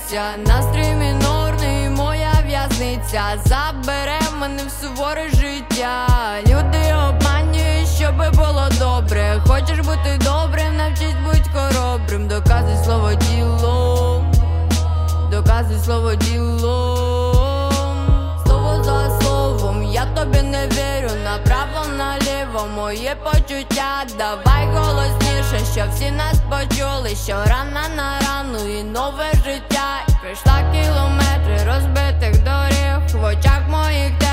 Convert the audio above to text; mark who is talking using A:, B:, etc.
A: сниться. Настрій мінорний, моя в'язниця. Забере мене в суворе життя. Люди обманюють, щоби було добре. Хочеш бути добрим, навчись будь хоробрим. Доказуй слово ділом, доказуй слово ділом. Слово за словом, я тобі не вірю. Направо, наліво, моє почуття. Давай голосніше, щоб всі нас почули. Що рана на рану і нове життя. Пройшла кілометри розбитих доріг. В очах моїх